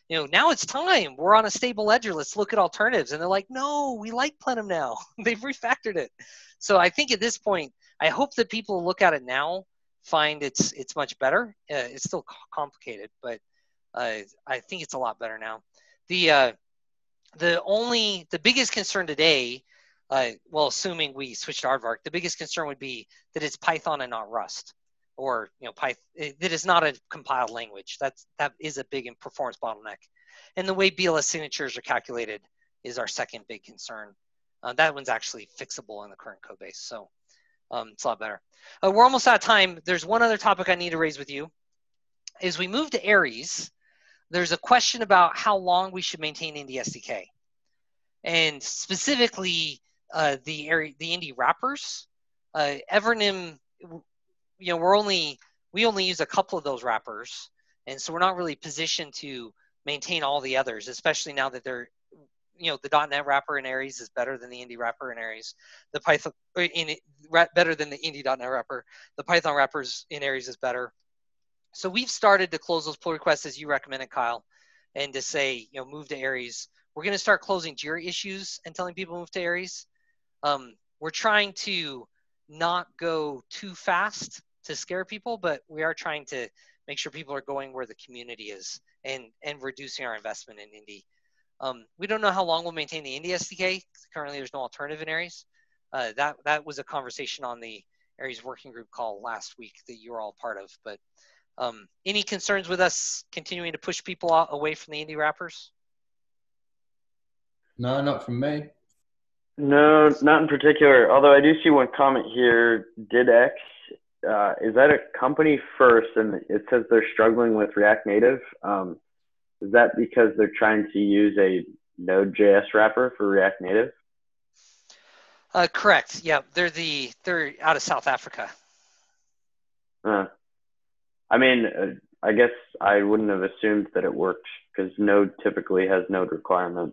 you know, now it's time. We're on a stable ledger. Let's look at alternatives. And they're like, no, we like Plenum now. They've refactored it. So I think at this point, I hope that people look at it now, find it's it's much better. Uh, it's still complicated, but uh, I think it's a lot better now. The uh, the only the biggest concern today, uh, well, assuming we switch to Aardvark, the biggest concern would be that it's Python and not Rust, or you know, Python that is not a compiled language. That's that is a big performance bottleneck, and the way B L S signatures are calculated is our second big concern. Uh, that one's actually fixable in the current code base, so um, it's a lot better. Uh, we're almost out of time. There's one other topic I need to raise with you. As we move to Aries, there's a question about how long we should maintain Indy S D K, and specifically uh, the Aries, the Indy wrappers. Uh, Evernym, you know, we're only we only use a couple of those wrappers, and so we're not really positioned to maintain all the others, especially now that they're, you know, the .NET wrapper in Aries is better than the Indy wrapper in Aries. The Python in better than the Indy .NET wrapper. The Python wrappers in Aries is better. So we've started to close those pull requests as you recommended, Kyle, and to say, you know, move to Aries. We're going to start closing Jira issues and telling people move to Aries. Um, we're trying to not go too fast to scare people, but we are trying to make sure people are going where the community is and and reducing our investment in Indy. Um, we don't know how long we'll maintain the Indy S D K. Currently, there's no alternative in Aries. Uh, that that was a conversation on the Aries working group call last week that you were all part of. But um, any concerns with us continuing to push people out, away from the Indy wrappers? No, not from me. No, not in particular. Although I do see one comment here. DidX, uh, is that a company first? And it says they're struggling with React Native. Um, Is that because they're trying to use a Node.js wrapper for React Native? Uh, correct. Yeah, they're the they're out of South Africa. Uh, I mean, uh, I guess I wouldn't have assumed that it worked because Node typically has Node requirements.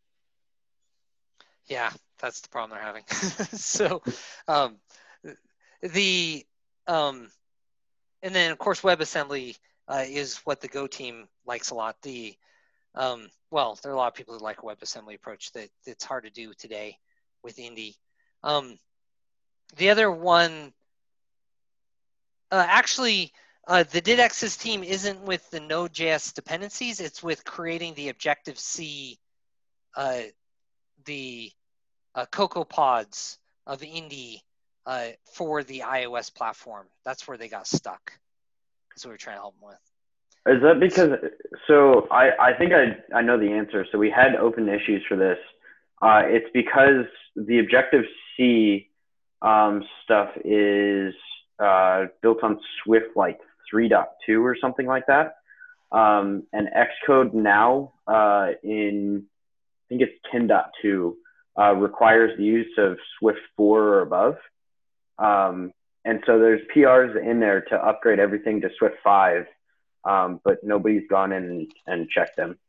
Yeah, that's the problem they're having. So, um, the um, and then of course WebAssembly uh, is what the Go team likes a lot. The um, well, there are a lot of people who like a WebAssembly approach that it's hard to do today with Indy. Um, the other one, uh, actually, uh, the DidX's team isn't with the Node.js dependencies. It's with creating the Objective-C, uh, the uh, Cocoa Pods of Indy uh, for the iOS platform. That's where they got stuck. That's what we're trying to help them with. Is that because, so I, I think I, I know the answer. So we had open issues for this. Uh, it's because the Objective-C um, stuff is uh, built on Swift like three point two or something like that. Um, and Xcode now uh, in, I think it's ten point two, uh, requires the use of Swift four or above. Um, and so there's P Rs in there to upgrade everything to Swift five. Um, but nobody's gone in and, and checked them.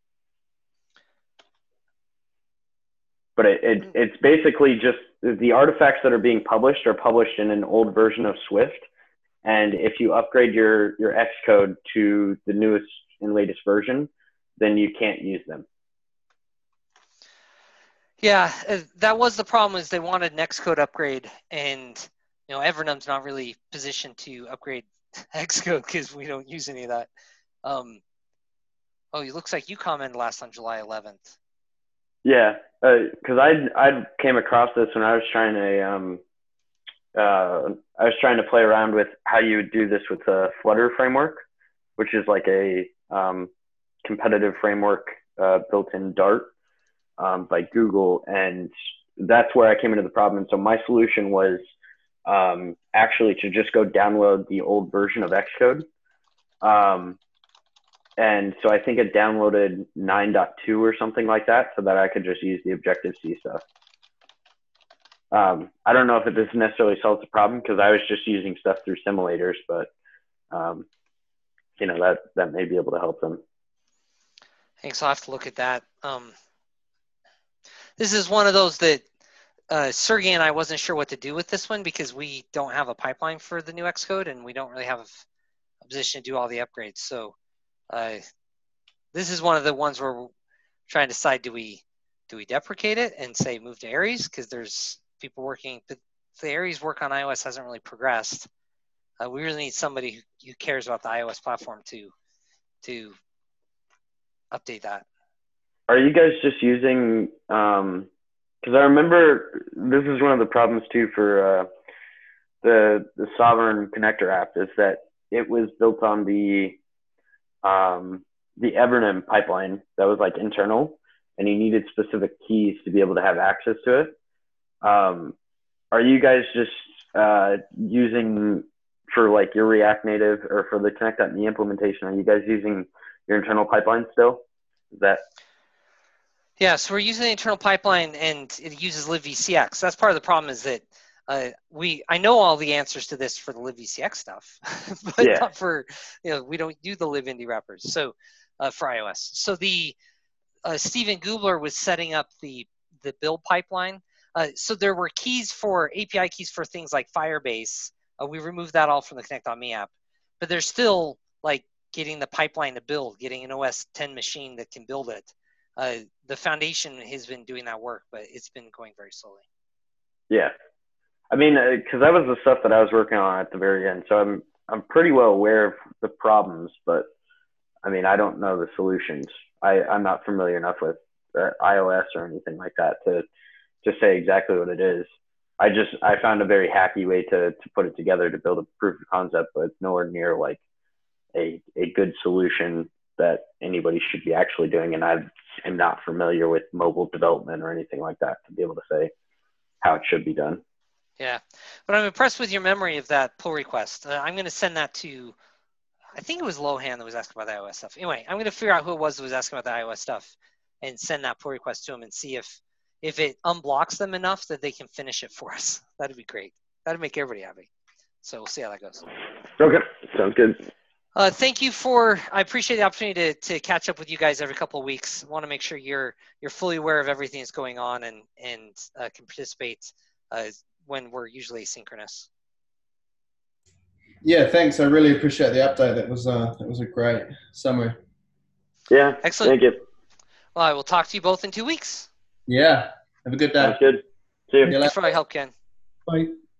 But it, it, it's basically just the artifacts that are being published are published in an old version of Swift. And if you upgrade your, your Xcode to the newest and latest version, then you can't use them. Yeah, uh, that was the problem, is they wanted an Xcode upgrade, and you know, Evernum's not really positioned to upgrade Xcode because we don't use any of that. Um, oh, it looks like you commented last on July eleventh. Yeah, because uh, I I came across this when I was trying to um uh I was trying to play around with how you would do this with a Flutter framework, which is like a um, competitive framework uh, built in Dart um, by Google, and that's where I came into the problem. And so my solution was um, actually to just go download the old version of Xcode. Um, and so I think it downloaded nine point two or something like that so that I could just use the Objective-C stuff. Um, I don't know if it doesn't necessarily solve the problem because I was just using stuff through simulators, but um, you know, that, that may be able to help them. Thanks. I'll have to look at that. Um, this is one of those that uh, Sergey and I wasn't sure what to do with this one because we don't have a pipeline for the new Xcode and we don't really have a position to do all the upgrades. So uh, this is one of the ones where we're trying to decide, do we do we deprecate it and say move to Aries? Because there's people working, but the Aries work on iOS hasn't really progressed. Uh, we really need somebody who, who cares about the iOS platform to to update that. Are you guys just using, um, because I remember this is one of the problems too for uh, the the Sovereign Connector app, is that it was built on the um, the Evernym pipeline that was like internal, and you needed specific keys to be able to have access to it. Um, are you guys just uh, using for like your React Native or for the Connect.me implementation? Are you guys using your internal pipeline still? Is that Yeah, so we're using the internal pipeline, and it uses libvcx. That's part of the problem, is that uh, we I know all the answers to this for the libvcx stuff, but Yeah. not for, you know, we don't do the libindy wrappers. So uh, for iOS, so the uh, Stephen Gubler was setting up the the build pipeline. Uh, so there were keys for A P I keys for things like Firebase. Uh, we removed that all from the Connect.me app, but there's still like getting the pipeline to build, getting an O S ten machine that can build it. Uh, the foundation has been doing that work, but it's been going very slowly. Yeah, I mean, because uh, that was the stuff that I was working on at the very end, so I'm I'm pretty well aware of the problems, but I mean, I don't know the solutions. I I'm not familiar enough with uh, iOS or anything like that to to say exactly what it is. I just I found a very hacky way to to put it together to build a proof of concept, but nowhere near like a a good solution that anybody should be actually doing. And I am not familiar with mobile development or anything like that to be able to say how it should be done. Yeah, but I'm impressed with your memory of that pull request. Uh, I'm going to send that to, I think it was Lohan that was asking about the iOS stuff. Anyway, I'm going to figure out who it was that was asking about the iOS stuff and send that pull request to them and see if if it unblocks them enough that they can finish it for us. That'd be great. That'd make everybody happy. So we'll see how that goes. Okay, sounds good. Uh, thank you for, I appreciate the opportunity to, to catch up with you guys every couple of weeks. I want to make sure you're you're fully aware of everything that's going on and, and uh, can participate uh, when we're usually asynchronous. Yeah, thanks. I really appreciate the update. That was uh, that was a great summary. Yeah, excellent. Thank you. Well, I will talk to you both in two weeks. Yeah, have a good day. Sounds good. See you. Thanks for all your help, Ken. Bye.